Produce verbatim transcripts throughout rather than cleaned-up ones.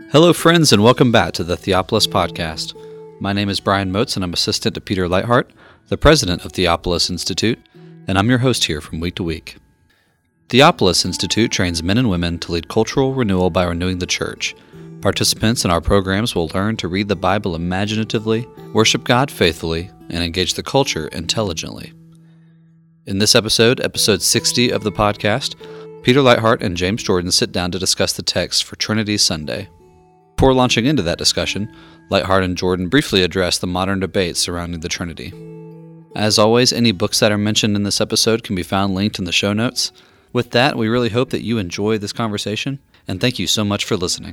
Hello, friends, and welcome back to the Theopolis Podcast. My name is Brian Motes, and I'm assistant to Peter Lighthart, the president of Theopolis Institute, and I'm your host here from week to week. Theopolis Institute trains men and women to lead cultural renewal by renewing the church. Participants in our programs will learn to read the Bible imaginatively, worship God faithfully, and engage the culture intelligently. In this episode, episode sixty of the podcast, Peter Lighthart and James Jordan sit down to discuss the text for Trinity Sunday. Before launching into that discussion, Lighthart and Jordan briefly address the modern debate surrounding the Trinity. As always, any books that are mentioned in this episode can be found linked in the show notes. With that, we really hope that you enjoy this conversation, and thank you so much for listening.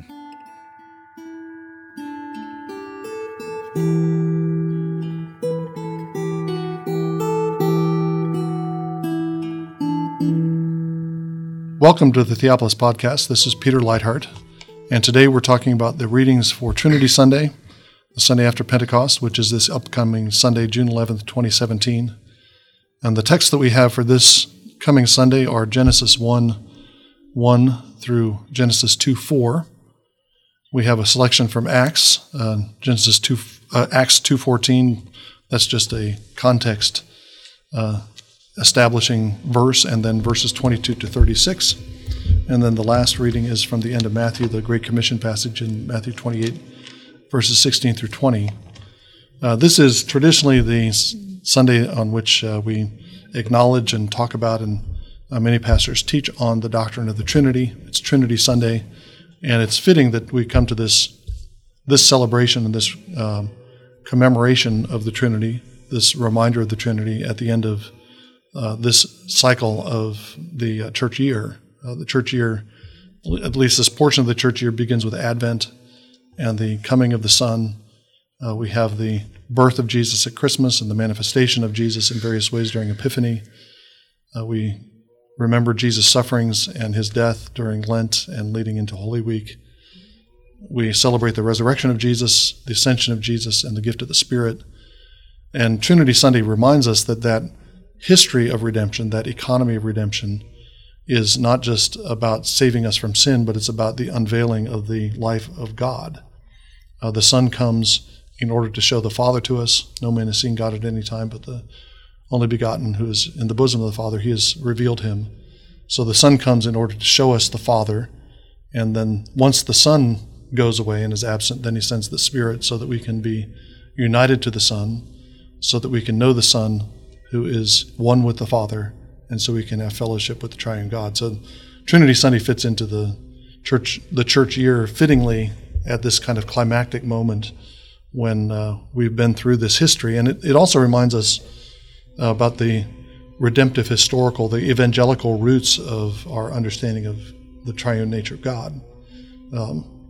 Welcome to the Theopolis Podcast. This is Peter Lighthart, and today we're talking about the readings for Trinity Sunday, the Sunday after Pentecost, which is this upcoming Sunday, June eleventh, twenty seventeen. And the texts that we have for this coming Sunday are Genesis one, one through Genesis two, four. We have a selection from Acts, uh, Genesis two, uh, Acts two fourteen. That's just a context uh, establishing verse, and then verses twenty-two to thirty-six. And then the last reading is from the end of Matthew, the Great Commission passage in Matthew twenty-eight, verses sixteen through twenty. Uh, this is traditionally the Sunday on which uh, we acknowledge and talk about, and uh, many pastors teach on the doctrine of the Trinity. It's Trinity Sunday, and it's fitting that we come to this this celebration and this um, commemoration of the Trinity, this reminder of the Trinity at the end of uh, this cycle of the uh, church year. Uh, the church year, at least this portion of the church year, begins with Advent and the coming of the Son. Uh, we have the birth of Jesus at Christmas and the manifestation of Jesus in various ways during Epiphany. Uh, we remember Jesus' sufferings and his death during Lent and leading into Holy Week. We celebrate the resurrection of Jesus, the ascension of Jesus, and the gift of the Spirit. And Trinity Sunday reminds us that that history of redemption, that economy of redemption, is not just about saving us from sin, but it's about the unveiling of the life of God. Uh, the Son comes in order to show the Father to us. No man has seen God at any time, but the only begotten who is in the bosom of the Father, he has revealed him. So the Son comes in order to show us the Father, and then once the Son goes away and is absent, then he sends the Spirit so that we can be united to the Son, so that we can know the Son who is one with the Father, and so we can have fellowship with the triune God. So Trinity Sunday fits into the church the church year fittingly at this kind of climactic moment when uh, we've been through this history. And it, it also reminds us uh, about the redemptive historical, the evangelical roots of our understanding of the triune nature of God. Um,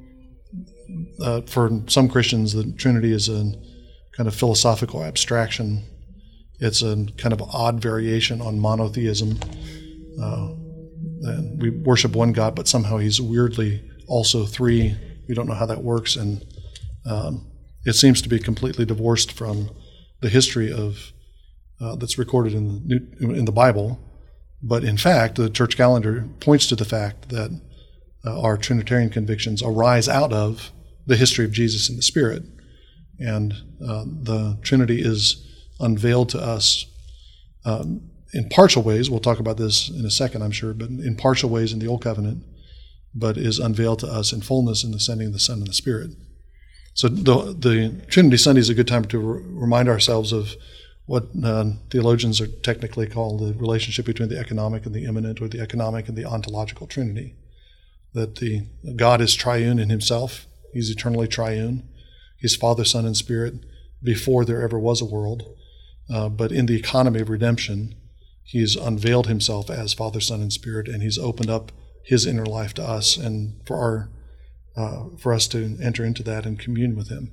uh, for some Christians, the Trinity is a kind of philosophical abstraction. It's a kind of odd variation on monotheism. Uh, and we worship one God, but somehow he's weirdly also three. We don't know how that works, and um, it seems to be completely divorced from the history of uh, that's recorded in the New, in the Bible. But in fact, the church calendar points to the fact that uh, our Trinitarian convictions arise out of the history of Jesus and the Spirit, and uh, the Trinity is unveiled to us um, in partial ways. We'll talk about this in a second, I'm sure, but in partial ways in the Old Covenant, but is unveiled to us in fullness in the sending of the Son and the Spirit. So the, the Trinity Sunday is a good time to re- remind ourselves of what uh, theologians are technically called the relationship between the economic and the immanent, or the economic and the ontological Trinity. That the God is triune in himself. He's eternally triune. He's Father, Son, and Spirit before there ever was a world. Uh, but in the economy of redemption, he's unveiled himself as Father, Son, and Spirit, and he's opened up his inner life to us, and for our uh, for us to enter into that and commune with him.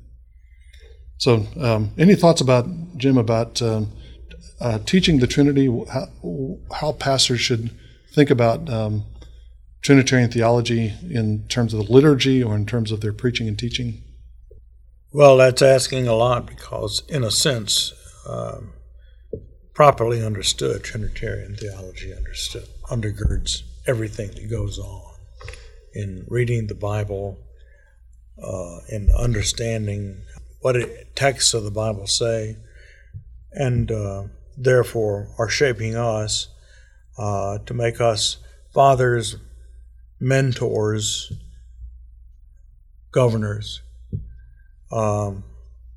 So, um, any thoughts about Jim about um, uh, teaching the Trinity? How, how pastors should think about um, Trinitarian theology in terms of the liturgy or in terms of their preaching and teaching? Well, that's asking a lot, because in a sense, um, properly understood, Trinitarian theology understood undergirds everything that goes on in reading the Bible, uh, in understanding what it, texts of the Bible say, and uh, therefore are shaping us uh, to make us fathers, mentors, governors. Um,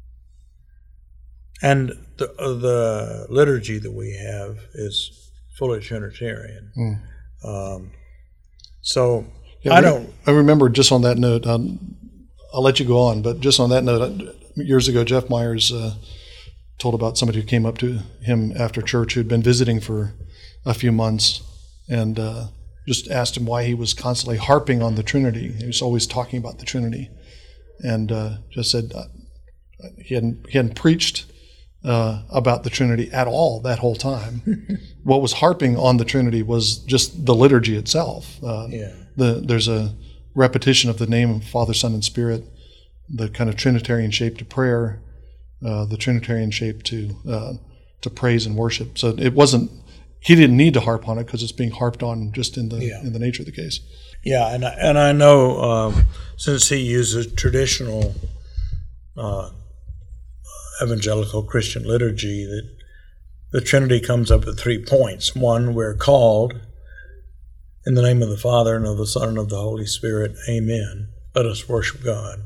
and the, uh, the liturgy that we have is fully Trinitarian. Mm. Um, so yeah, I don't... I remember just on that note, um, I'll let you go on, but just on that note, years ago, Jeff Myers uh, told about somebody who came up to him after church who'd been visiting for a few months and uh, just asked him why he was constantly harping on the Trinity. He was always talking about the Trinity. And uh, just said uh, he hadn't he hadn't preached uh, about the Trinity at all that whole time. What was harping on the Trinity was just the liturgy itself. Uh, yeah. The there's a repetition of the name of Father, Son, and Spirit, the kind of Trinitarian shape to prayer, uh, the Trinitarian shape to uh, to praise and worship. So it wasn't. He didn't need to harp on it because it's being harped on just in the yeah. in the nature of the case. Yeah, and I, and I know um, since he uses traditional uh, evangelical Christian liturgy that the Trinity comes up at three points. One, we're called in the name of the Father and of the Son and of the Holy Spirit. Amen. Let us worship God.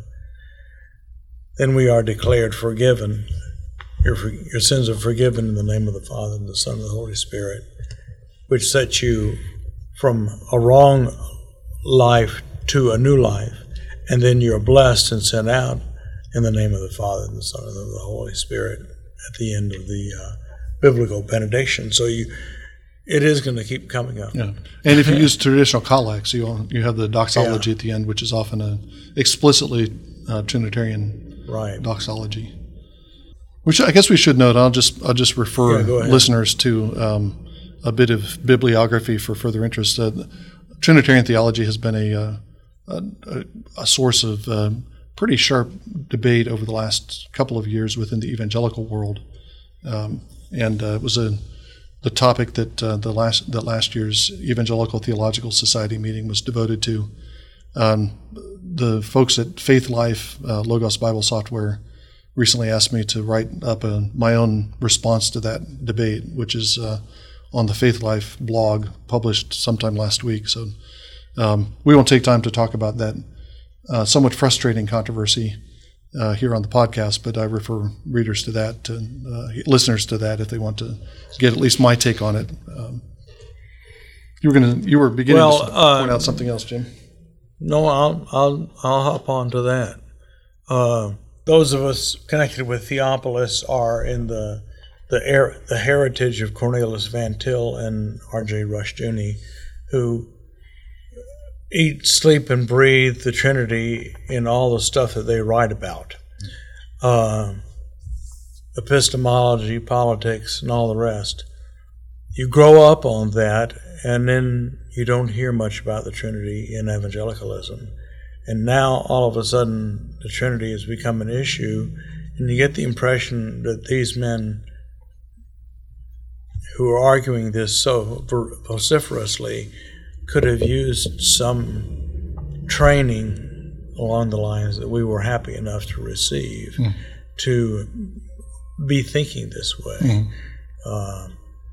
Then we are declared forgiven. Your, your sins are forgiven in the name of the Father and the Son and the Holy Spirit, which sets you from a wrong life to a new life, and then you're blessed and sent out in the name of the Father and the Son and of the Holy Spirit at the end of the uh, biblical benediction. So you, it is going to keep coming up. Yeah, and if you use traditional collects, you you have the doxology yeah. at the end, which is often a explicitly uh, Trinitarian right. doxology. Which I guess we should note. I'll just I'll just refer yeah, listeners to um, a bit of bibliography for further interest. Uh, Trinitarian theology has been a uh, a, a source of uh, pretty sharp debate over the last couple of years within the evangelical world, um, and uh, it was a the topic that uh, the last that last year's Evangelical Theological Society meeting was devoted to. Um, the folks at Faith Life uh, Logos Bible Software recently asked me to write up a, my own response to that debate, which is uh, on the Faith Life blog, published sometime last week. So um, we won't take time to talk about that uh, somewhat frustrating controversy uh, here on the podcast, but I refer readers to that, to uh, listeners to that, if they want to get at least my take on it. Um, you were going to, you were beginning well, to uh, point out something else, Jim. No, I'll I'll I'll hop on to that. Uh, Those of us connected with Theopolis are in the the, er, the heritage of Cornelius Van Til and R J Rushdoony, who eat, sleep, and breathe the Trinity in all the stuff that they write about. Uh, epistemology, politics, and all the rest. You grow up on that, and then you don't hear much about the Trinity in evangelicalism. And now, all of a sudden, the Trinity has become an issue, and you get the impression that these men who are arguing this so vociferously could have used some training along the lines that we were happy enough to receive mm. to be thinking this way. Mm. Uh,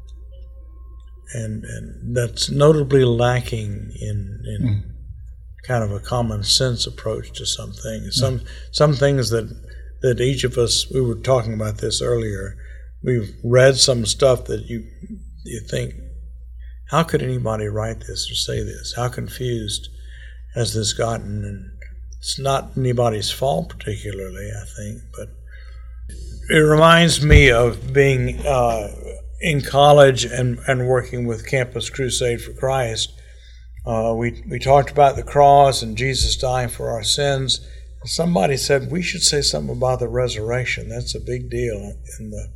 and, and that's notably lacking in... in mm. kind of a common sense approach to some things. Some some things that that each of us, we were talking about this earlier, we've read some stuff that you you think, how could anybody write this or say this? How confused has this gotten? And it's not anybody's fault particularly, I think, but it reminds me of being uh, in college and, and working with Campus Crusade for Christ. Uh, we we talked about the cross and Jesus dying for our sins. Somebody said we should say something about the resurrection. That's a big deal in the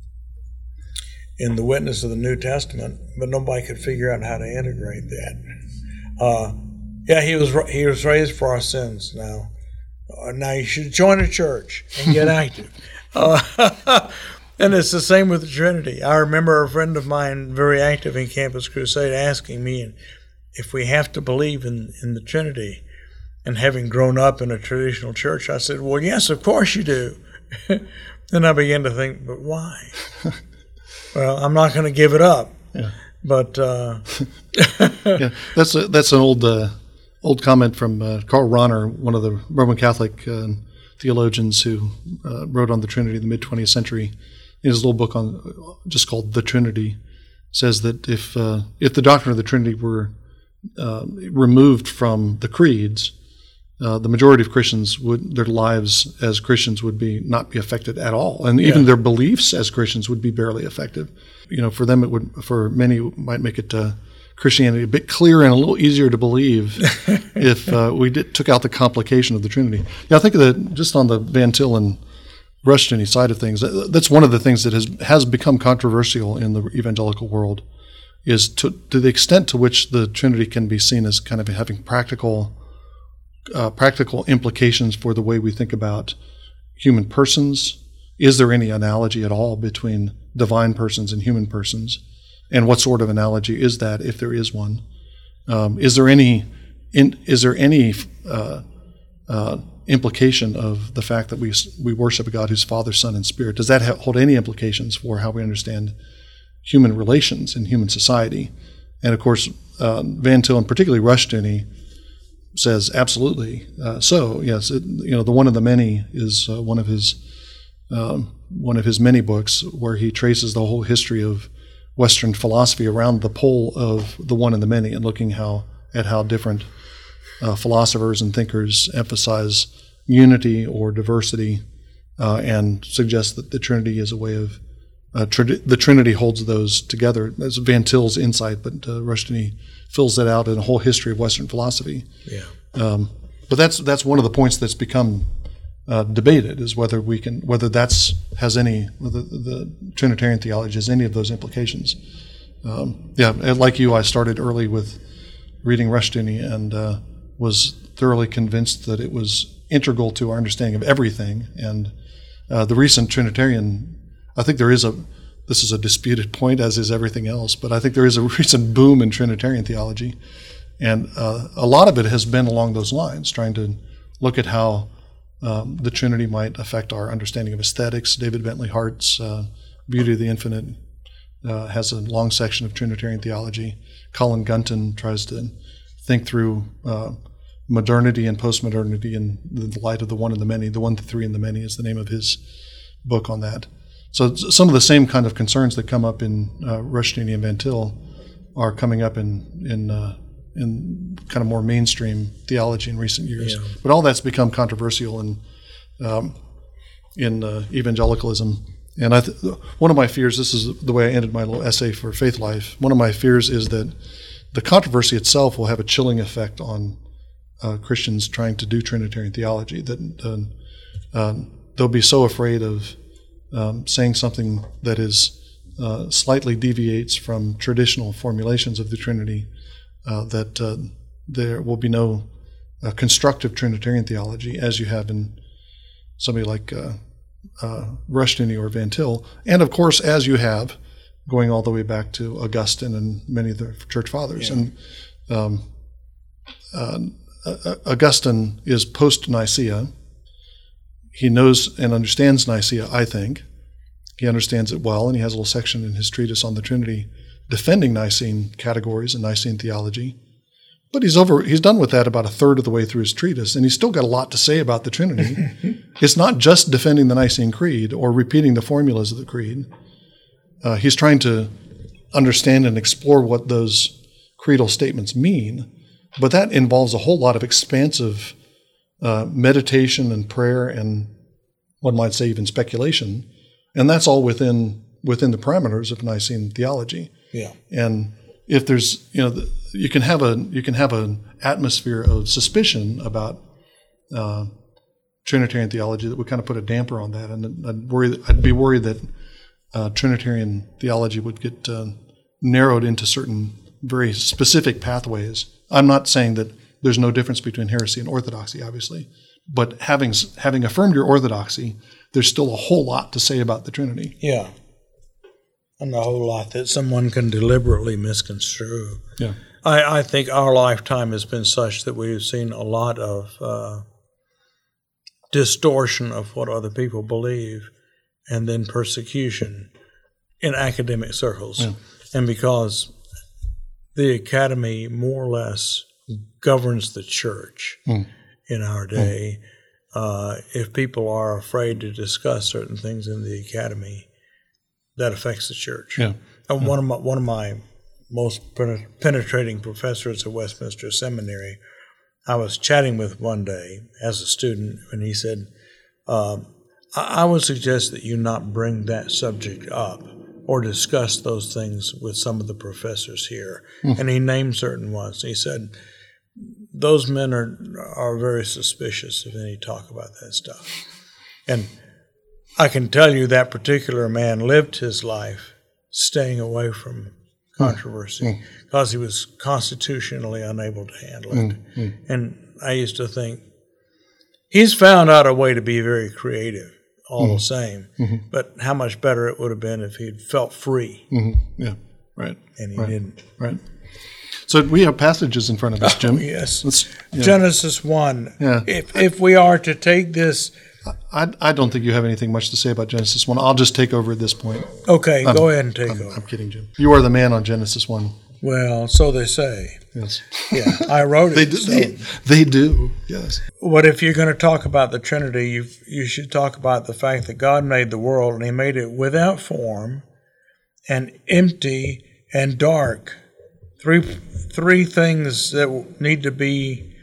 in the witness of the New Testament, but nobody could figure out how to integrate that. Uh, yeah, he was he was raised for our sins. Now, uh, now you should join a church and get active. Uh, and it's the same with the Trinity. I remember a friend of mine, very active in Campus Crusade, asking me, if we have to believe in, in the Trinity, And having grown up in a traditional church, I said, well, yes, of course you do. Then I began to think, but why? Well, I'm not going to give it up. Yeah. But uh, yeah, that's a, that's an old uh, old comment from uh, Karl Rahner, one of the Roman Catholic uh, theologians who uh, wrote on the Trinity in the mid twentieth century. In his little book on just called The Trinity, says that if uh, if the doctrine of the Trinity were uh, removed from the creeds, Uh, the majority of Christians would, their lives as Christians would be not be affected at all, and even yeah. their beliefs as Christians would be barely effective. You know, for them, it would, for many, it might make it uh, Christianity a bit clearer and a little easier to believe if uh, we did, took out the complication of the Trinity. Yeah, I think that just on the Van Til and Rushdoony side of things, that's one of the things that has has become controversial in the evangelical world, is to to the extent to which the Trinity can be seen as kind of having practical. Uh, practical implications for the way we think about human persons. Is there any analogy at all between divine persons and human persons? And what sort of analogy is that, if there is one? Um, is there any in, is there any uh, uh, implication of the fact that we we worship a God who's Father, Son, and Spirit? Does that hold any implications for how we understand human relations and human society? And of course, uh, Van Til and particularly Rushdoony says absolutely. Uh, so yes, it, you know, the One of the Many is uh, one of his um, one of his many books where he traces the whole history of Western philosophy around the pole of the One and the Many, and looking how at how different uh, philosophers and thinkers emphasize unity or diversity, uh, and suggest that the Trinity is a way of uh, tr- the Trinity holds those together. That's Van Til's insight, but uh, Rushdoony fills that out in a whole history of Western philosophy. Yeah. Um, but that's that's one of the points that's become uh, debated, is whether we can whether that's has any whether the Trinitarian theology has any of those implications. Um, yeah, like you, I started early with reading Rushdoony and uh, was thoroughly convinced that it was integral to our understanding of everything. And uh, the recent Trinitarian, I think there is a This is a disputed point, as is everything else, but I think there is a recent boom in Trinitarian theology. And uh, a lot of it has been along those lines, trying to look at how um, the Trinity might affect our understanding of aesthetics. David Bentley Hart's uh, Beauty of the Infinite uh, has a long section of Trinitarian theology. Colin Gunton tries to think through uh, modernity and postmodernity in the light of the One and the Many. The One, the Three, and the Many is the name of his book on that. So some of the same kind of concerns that come up in uh, Rushdoony and Van Til are coming up in in uh, in kind of more mainstream theology in recent years. Yeah. But all that's become controversial in um, in uh, evangelicalism. And I th- one of my fears, this is the way I ended my little essay for Faith Life, one of my fears is that the controversy itself will have a chilling effect on uh, Christians trying to do Trinitarian theology, that uh, uh, they'll be so afraid of Um, saying something that is uh, slightly deviates from traditional formulations of the Trinity, uh, that uh, there will be no uh, constructive Trinitarian theology, as you have in somebody like uh, uh, Rushdoony or Van Til, and of course, as you have going all the way back to Augustine and many of the church fathers. Yeah. And um, uh, Augustine is post-Nicaea. He knows and understands Nicaea, I think. He understands it well, and he has a little section in his treatise on the Trinity defending Nicene categories and Nicene theology. But he's over. He's done with that about a third of the way through his treatise, and he's still got a lot to say about the Trinity. It's not just defending the Nicene Creed or repeating the formulas of the Creed. Uh, he's trying to understand and explore what those creedal statements mean, but that involves a whole lot of expansive Uh, meditation and prayer, and one might say even speculation, and that's all within within the parameters of Nicene theology. Yeah. And if there's, you know, the, you can have a you can have an atmosphere of suspicion about uh, Trinitarian theology that would kind of put a damper on that, and I'd worry I'd be worried that uh, Trinitarian theology would get uh, narrowed into certain very specific pathways. I'm not saying that there's no difference between heresy and orthodoxy, obviously. But having having affirmed your orthodoxy, there's still a whole lot to say about the Trinity. Yeah. And a whole lot that someone can deliberately misconstrue. Yeah. I, I think our lifetime has been such that we've seen a lot of uh, distortion of what other people believe, and then persecution in academic circles. Yeah. And because the academy more or less governs the church mm. in our day, mm. uh, if people are afraid to discuss certain things in the academy, that affects the church. Yeah. And yeah. one of my one of my most penetrating professors at Westminster Seminary, I was chatting with one day as a student, and he said, um, I, I would suggest that you not bring that subject up or discuss those things with some of the professors here. Mm. And he named certain ones. He said, those men are are very suspicious of any talk about that stuff. And I can tell you that particular man lived his life staying away from controversy because mm. he was constitutionally unable to handle it. Mm. Mm. And I used to think, he's found out a way to be very creative all mm. the same, mm-hmm. but how much better it would have been if he'd felt free. Mm-hmm. Yeah, right. And he right. didn't. Right. So we have passages in front of us, Jim. Oh, yes. Let's, yeah. Genesis one. Yeah. If, if we are to take this... I, I don't think you have anything much to say about Genesis one. I'll just take over at this point. Okay, um, go ahead and take I'm, over. I'm kidding, Jim. You are the man on Genesis one. Well, so they say. Yes. Yeah, I wrote it. they, do, so. they, they do, yes. But if you're going to talk about the Trinity, you you should talk about the fact that God made the world, and he made it without form and empty and dark. Three three things that need to be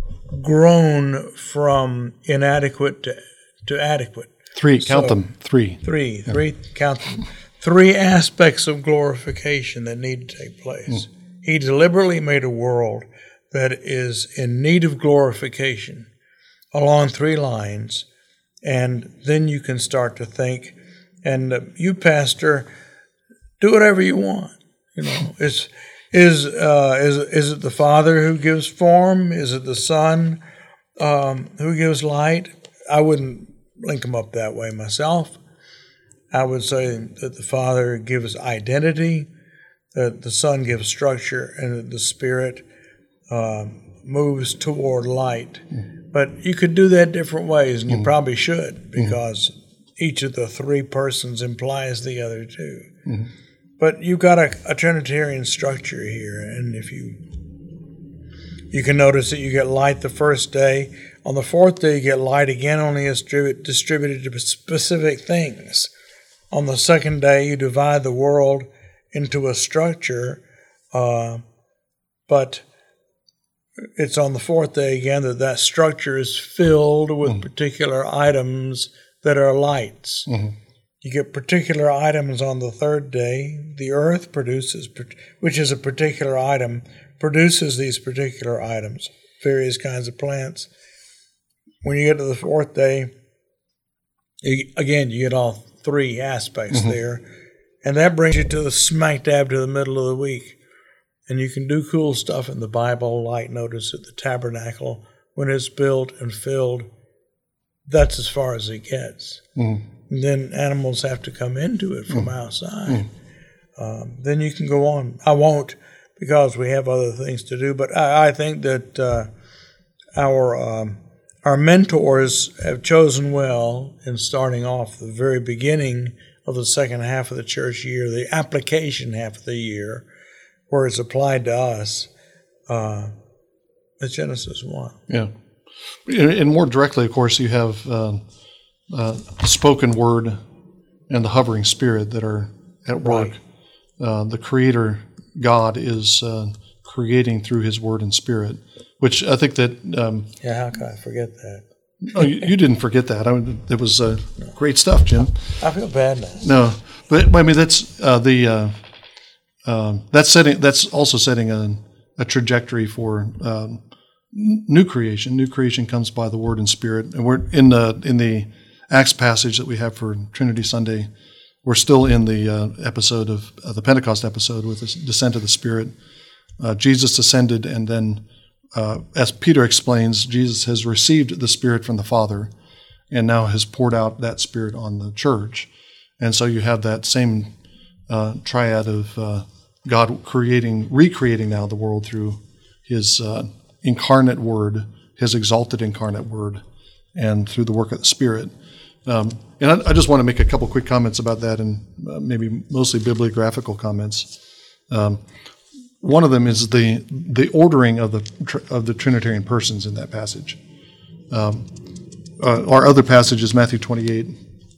grown from inadequate to, to adequate. Three, so, count them, three. Three, yeah. three, count them. Three aspects of glorification that need to take place. Mm. He deliberately made a world that is in need of glorification along three lines, and then you can start to think, and uh, you, Pastor, do whatever you want. You know, it's is uh, is is it the Father who gives form? Is it the Son um, who gives light? I wouldn't link them up that way myself. I would say that the Father gives identity, that the Son gives structure, and that the Spirit uh, moves toward light. Mm. But you could do that different ways, and you mm. probably should, because mm. each of the three persons implies the other two. Mm. But you've got a, a Trinitarian structure here, and if you you can notice that you get light the first day. On the fourth day, you get light again, only it's distributed to specific things. On the second day, you divide the world into a structure, uh, but it's on the fourth day again that that structure is filled with mm-hmm. particular items that are lights. Mm-hmm. You get particular items on the third day. The earth produces, which is a particular item, produces these particular items, various kinds of plants. When you get to the fourth day, you, again, you get all three aspects mm-hmm. there, and that brings you to the smack dab to the middle of the week. And you can do cool stuff in the Bible, like notice at the tabernacle, when it's built and filled, that's as far as it gets. Mm-hmm. And then animals have to come into it from mm-hmm. outside. Mm-hmm. Um, then you can go on. I won't, because we have other things to do, but I, I think that uh, our um, our mentors have chosen well in starting off the very beginning of the second half of the church year, the application half of the year, where it's applied to us, uh, at Genesis one. Yeah. And more directly, of course, you have uh, uh, the spoken word and the hovering spirit that are at work. Right. Uh, the Creator, God, is uh, creating through His word and spirit, which I think that... Um, yeah, how could I forget that? oh, you, you didn't forget that. I mean, it was uh, no. great stuff, Jim. I feel bad now. No, but I mean, that's uh, the... Uh, uh, that's setting. That's also setting a, a trajectory for um, new creation. New creation comes by the word and spirit, and we're in the in the Acts passage that we have for Trinity Sunday. We're still in the uh, episode of uh, the Pentecost episode with the descent of the Spirit. Uh, Jesus descended, and then, uh, as Peter explains, Jesus has received the Spirit from the Father, and now has poured out that Spirit on the church. And so you have that same uh, triad of uh, God creating, recreating now the world through his uh, incarnate word, his exalted incarnate word, and through the work of the Spirit. Um, and I, I just want to make a couple quick comments about that, and uh, maybe mostly bibliographical comments. Um, one of them is the the ordering of the of the Trinitarian persons in that passage. Um, uh, our other passage is Matthew twenty-eight.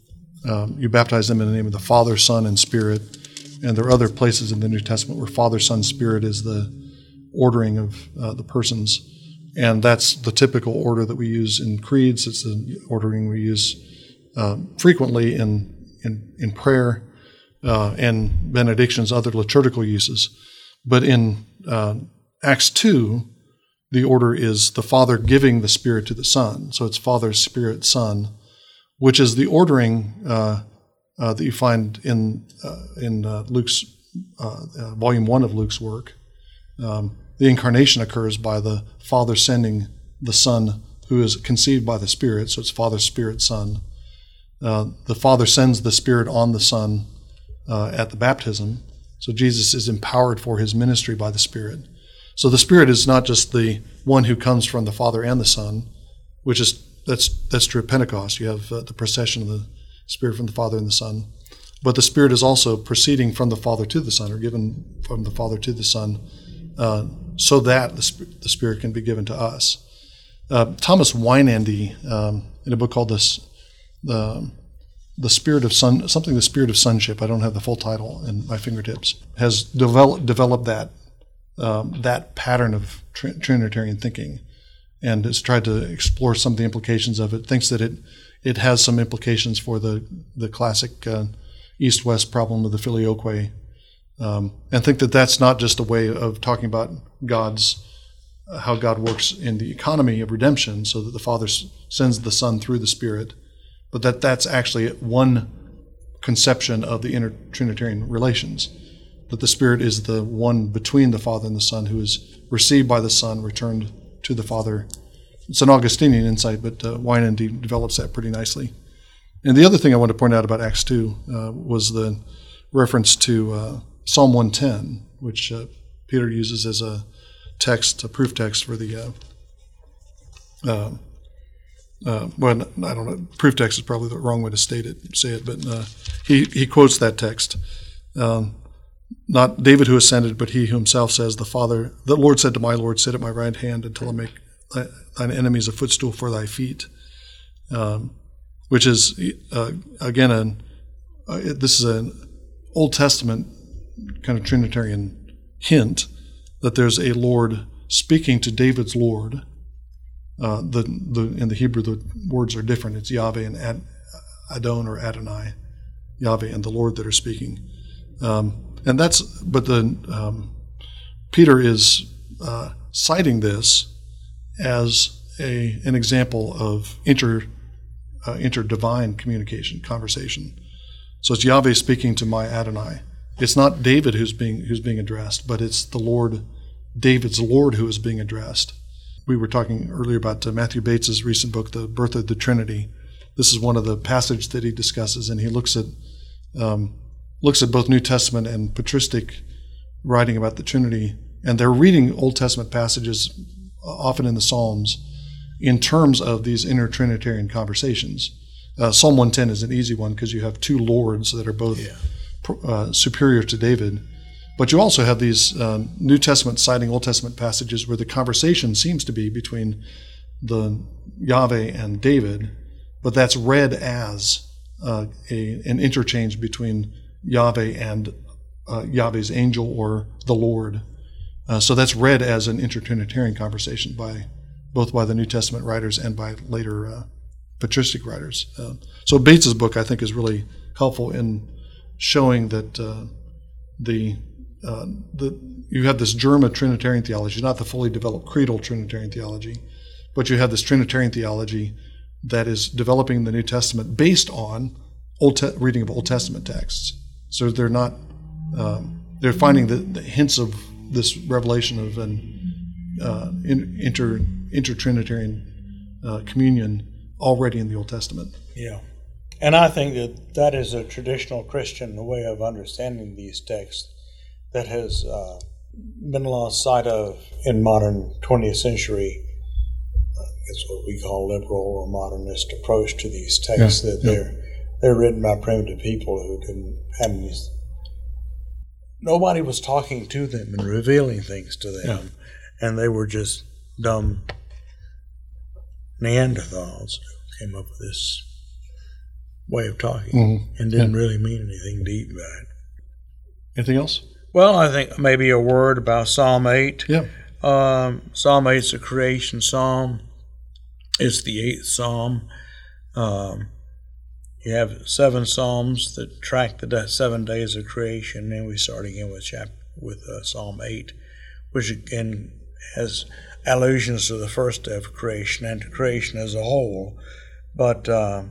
Um, you baptize them in the name of the Father, Son, and Spirit. And there are other places in the New Testament where Father, Son, Spirit is the ordering of uh, the persons. And that's the typical order that we use in creeds. It's the ordering we use uh, frequently in, in, in prayer uh, and benedictions, other liturgical uses. But in uh, Acts two, the order is the Father giving the Spirit to the Son. So it's Father, Spirit, Son, which is the ordering uh, uh, that you find in uh, in uh, Luke's uh, uh, volume one of Luke's work. Um, the incarnation occurs by the Father sending the Son, who is conceived by the Spirit. So it's Father, Spirit, Son. Uh, the Father sends the Spirit on the Son uh, at the baptism. So Jesus is empowered for his ministry by the Spirit. So the Spirit is not just the one who comes from the Father and the Son, which is that's that's true at Pentecost. You have uh, the procession of the Spirit from the Father and the Son. But the Spirit is also proceeding from the Father to the Son, or given from the Father to the Son, uh, so that the, Sp- the Spirit can be given to us. Uh, Thomas Weinandy, um, in a book called this, the the Spirit of Son, something the Spirit of Sonship. I don't have the full title in my fingertips. Has developed developed that um, that pattern of tr- Trinitarian thinking, and has tried to explore some of the implications of it. Thinks that it it has some implications for the the classic uh, East-West problem of the filioque, um, and think that that's not just a way of talking about God's uh, how God works in the economy of redemption, so that the Father s- sends the Son through the Spirit, but that that's actually one conception of the inner Trinitarian relations, that the Spirit is the one between the Father and the Son who is received by the Son, returned to the Father. It's an Augustinian insight, but uh, Weinandy develops that pretty nicely. And the other thing I want to point out about Acts two uh, was the reference to uh, Psalm one ten, which uh, Peter uses as a text, a proof text for the, uh, uh, uh, well, I don't know, proof text is probably the wrong way to state it, say it, but uh, he, he quotes that text. Um, not David who ascended, but he himself says, the Father, the Lord said to my Lord, sit at my right hand until I make thine enemies a footstool for thy feet. Um, which is, uh, again, an, uh, this is an Old Testament kind of Trinitarian hint that there's a Lord speaking to David's Lord. Uh, the, the in the Hebrew, the words are different. It's Yahweh and Ad, Adon or Adonai, Yahweh and the Lord that are speaking. Um, and that's, but the um, Peter is uh, citing this as a an example of inter uh, inter-divine communication, conversation. So it's Yahweh speaking to my Adonai. It's not David who's being who's being addressed, but it's the Lord, David's Lord, who is being addressed. We were talking earlier about uh, Matthew Bates's recent book, The Birth of the Trinity. This is one of the passages that he discusses, and he looks at um, looks at both New Testament and patristic writing about the Trinity, and they're reading Old Testament passages, often in the Psalms, in terms of these inner Trinitarian conversations. Uh, Psalm one ten is an easy one because you have two lords that are both yeah. uh, superior to David. But you also have these uh, New Testament citing Old Testament passages where the conversation seems to be between the Yahweh and David, but that's read as uh, a, an interchange between Yahweh and uh, Yahweh's angel or the Lord. Uh, so that's read as an inter-Trinitarian conversation by both by the New Testament writers and by later uh, patristic writers. Uh, so Bates's book, I think, is really helpful in showing that uh, the uh, the you have this germ of Trinitarian theology, not the fully developed creedal Trinitarian theology, but you have this Trinitarian theology that is developing in the New Testament based on Old Te- reading of Old Testament texts. So they're not um, they're finding the, the hints of this revelation of an uh, inter inter-Trinitarian uh, communion already in the Old Testament. Yeah. And I think that that is a traditional Christian way of understanding these texts, that has uh, been lost sight of in modern twentieth century. It's what we call liberal or modernist approach to these texts. Yeah, that yeah. they're they're written by primitive people who didn't have any. Nobody was talking to them and revealing things to them, yeah. and they were just dumb Neanderthals who came up with this way of talking mm-hmm. and didn't yeah. really mean anything deep about it. Anything else? Well, I think maybe a word about Psalm eight. Yeah. Um, Psalm eight is a creation psalm. It's the eighth psalm. Um, you have seven psalms that track the seven days of creation, and we start again with chapter with uh, Psalm eight, which again has allusions to the first day of creation and to creation as a whole. But uh,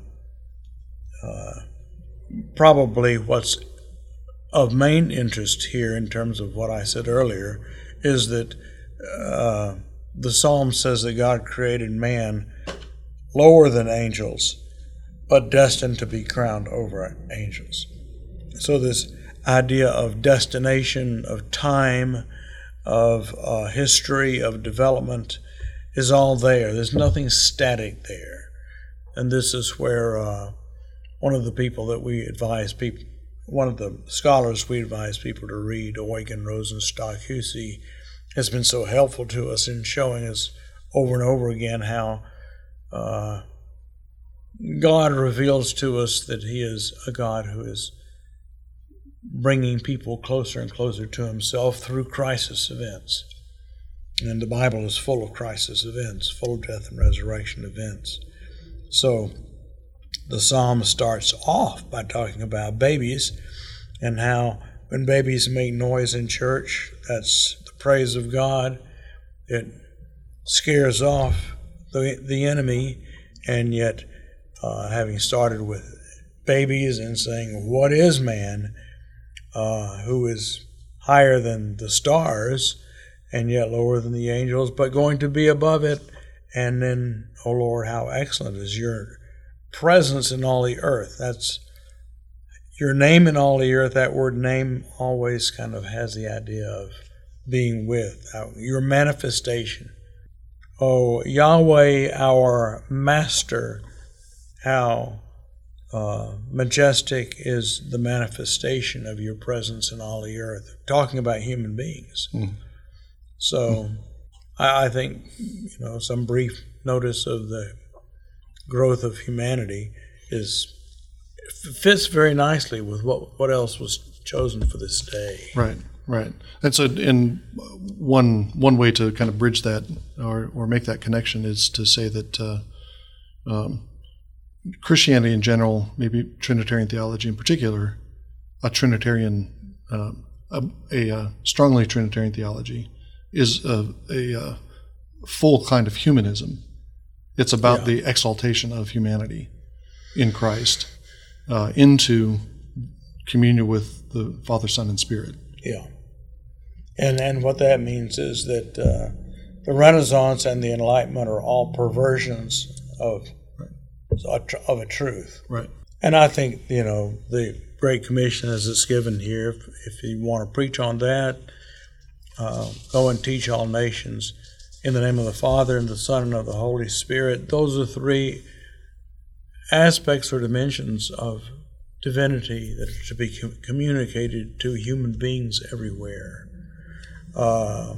uh, probably what's of main interest here, in terms of what I said earlier, is that uh, the psalm says that God created man lower than angels, but destined to be crowned over angels. So this idea of destination, of time, of uh, history, of development is all there. There's nothing static there. And this is where uh, one of the people that we advise people, one of the scholars we advise people to read, Eugen Rosenstock Hussey, has been so helpful to us in showing us over and over again how uh, God reveals to us that He is a God who is bringing people closer and closer to Himself through crisis events. And the Bible is full of crisis events, full of death and resurrection events. So the psalm starts off by talking about babies and how when babies make noise in church, that's the praise of God. It scares off the, the enemy, and yet uh, having started with babies and saying, what is man, uh, who is higher than the stars and yet lower than the angels, but going to be above it, and then, oh Lord, how excellent is your presence in all the earth. That's your name in all the earth. That word name always kind of has the idea of being with, your manifestation. Oh, Yahweh, our Master, how uh, majestic is the manifestation of your presence in all the earth. Talking about human beings. Mm. So mm. I, I think, you know, some brief notice of the growth of humanity is fits very nicely with what what else was chosen for this day. Right, right. And so, in one one way to kind of bridge that or or make that connection is to say that uh, um, Christianity in general, maybe Trinitarian theology in particular, a Trinitarian, uh, a, a, a strongly Trinitarian theology, is a, a, a full kind of humanism. It's about yeah. the exaltation of humanity in Christ uh, into communion with the Father, Son, and Spirit. Yeah. And and what that means is that uh, the Renaissance and the Enlightenment are all perversions of right. of a truth. Right. And I think, you know, the Great Commission as it's given here, if, if you want to preach on that, uh, go and teach all nations in the name of the Father, and the Son, and of the Holy Spirit. Those are three aspects or dimensions of divinity that are to be com- communicated to human beings everywhere. Uh,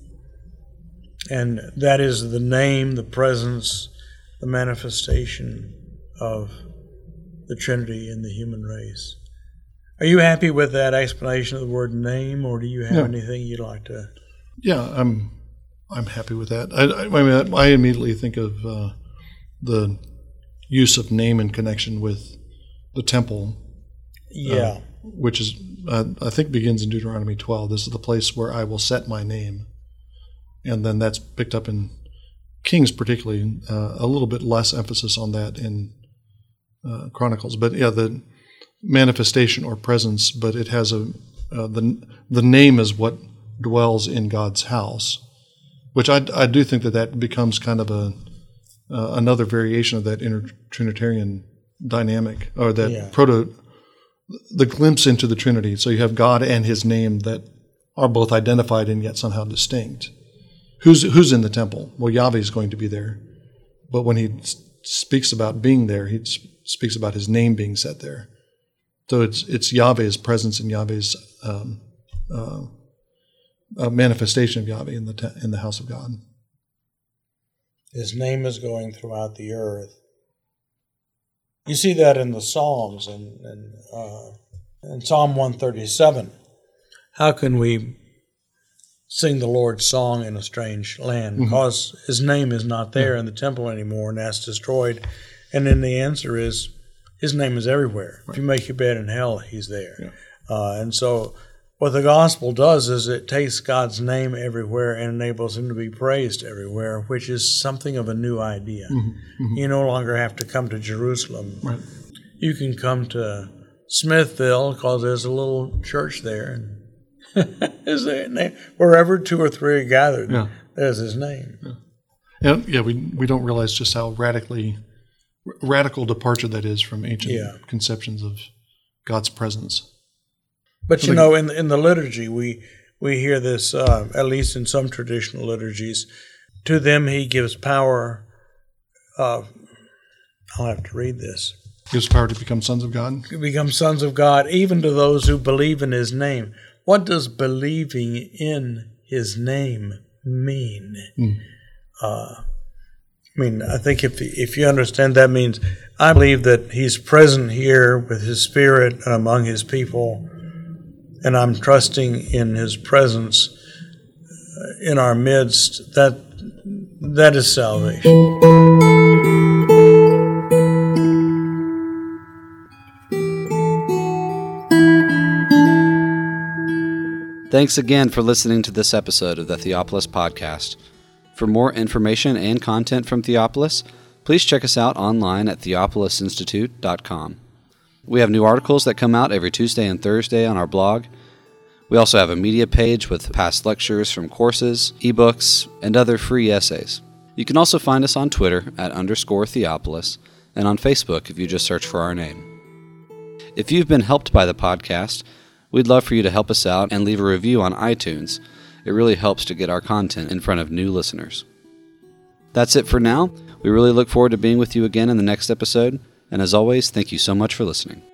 and that is the name, the presence, the manifestation of the Trinity in the human race. Are you happy with that explanation of the word name, or do you have yeah. anything you'd like to? Yeah, I'm I'm happy with that. I, I, I mean, I immediately think of uh, the use of name in connection with the temple. Yeah. Uh, which is, uh, I think, begins in Deuteronomy twelve. This is the place where I will set my name. And then that's picked up in Kings particularly, uh, a little bit less emphasis on that in uh, Chronicles. But yeah, the manifestation or presence, but it has a, uh, the the name is what dwells in God's house, which I, I do think that that becomes kind of a uh, another variation of that inner Trinitarian dynamic, or that yeah. proto, the glimpse into the Trinity. So you have God and His name that are both identified and yet somehow distinct. Who's who's in the temple? Well, Yahweh is going to be there. But when he speaks about being there, he speaks about his name being set there. So it's it's Yahweh's presence and Yahweh's um, uh, uh, manifestation of Yahweh in the te- in the house of God. His name is going throughout the earth. You see that in the Psalms and in, uh, in Psalm one thirty-seven. How can we sing the Lord's song in a strange land? Mm-hmm. Because his name is not there in the temple anymore, and that's destroyed. And then the answer is, his name is everywhere. Right. If you make your bed in hell, he's there. Yeah. Uh, and so what the gospel does is it takes God's name everywhere and enables him to be praised everywhere, which is something of a new idea. Mm-hmm. Mm-hmm. You no longer have to come to Jerusalem. Right. You can come to Smithville because there's a little church there, and is there name? Wherever two or three are gathered, yeah. there's his name. Yeah, yeah, yeah we we don't realize just how radically radical departure that is from ancient yeah. conceptions of God's presence. But so you the, know, in the, in the liturgy, we we hear this, uh, at least in some traditional liturgies, to them he gives power. Uh, I'll have to read this. Gives power to become sons of God. To become sons of God, even to those who believe in his name. What does believing in his name mean? Mm. Uh, I mean, I think if if you understand, that means I believe that he's present here with his Spirit among his people, and I'm trusting in his presence in our midst. That that is salvation. Thanks again for listening to this episode of the Theopolis Podcast. For more information and content from Theopolis, please check us out online at theopolis institute dot com. We have new articles that come out every Tuesday and Thursday on our blog. We also have a media page with past lectures from courses, ebooks, and other free essays. You can also find us on Twitter at underscore Theopolis and on Facebook if you just search for our name. If you've been helped by the podcast, we'd love for you to help us out and leave a review on iTunes. It really helps to get our content in front of new listeners. That's it for now. We really look forward to being with you again in the next episode. And as always, thank you so much for listening.